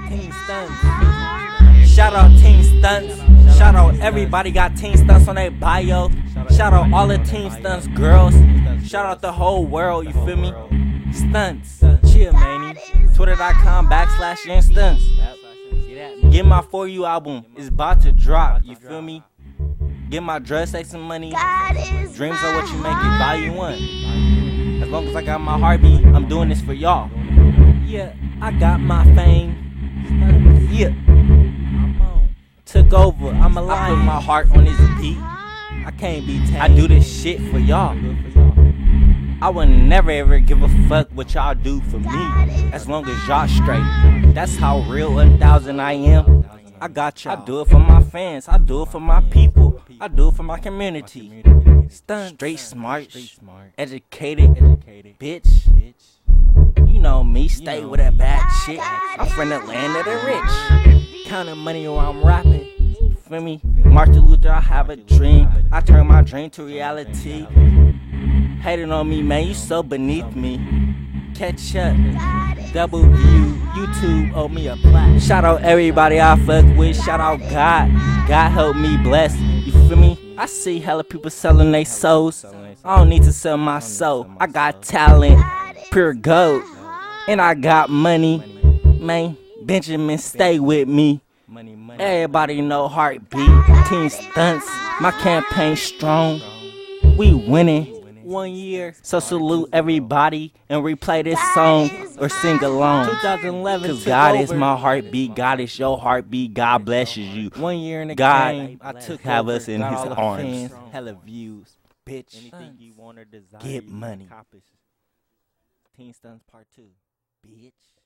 Team Stunts. Shout out Team Stunts. Shout out everybody got Team Stunts on their bio. Shout out all the Team Stunts girls. Shout out the whole world, you feel me? Stunts. Chill, man. Twitter.com/Young Stunts. Get my For You album. It's about to drop, you feel me? Get my Drug Sex and Money. Dreams Are What You Make It, Volume 1. As long as I got my heartbeat, I'm doing this for y'all. Yeah, I got my fame. Yeah. Took over, I'm alive. I put my heart on this beat. I can't be tamed. I do this shit for y'all. I would never ever give a fuck what y'all do for me, as long as y'all straight. That's how real 1000 I am. I got y'all. I do it for my fans. I do it for my people. I do it for my community. Straight smart, educated, bitch. You know me, stay with that bad shit. I'm from the land of the rich. Counting money while I'm rapping. Feel me? Martin Luther, I have a dream. I turn my dream to reality. Hating on me, man, you so beneath me. Catch up. Double view. YouTube owe me a plaque. Shout out everybody I fuck with. Shout out God. God help me bless. You feel me? I see hella people selling their souls. I don't need to sell my soul. I got talent, pure gold. And I got money. Man, Benjamin, stay with me. Everybody know heartbeat. Team Stunts. My campaign strong. We winning. 1 year. So salute everybody and replay this song or sing along. 2011. Cause God is my heartbeat. God is your heartbeat. God blesses you. 1 year in the game. I took have us in His arms. Hella views, bitch. Anything you want or desire, get money. Team Stunts Part 2, bitch.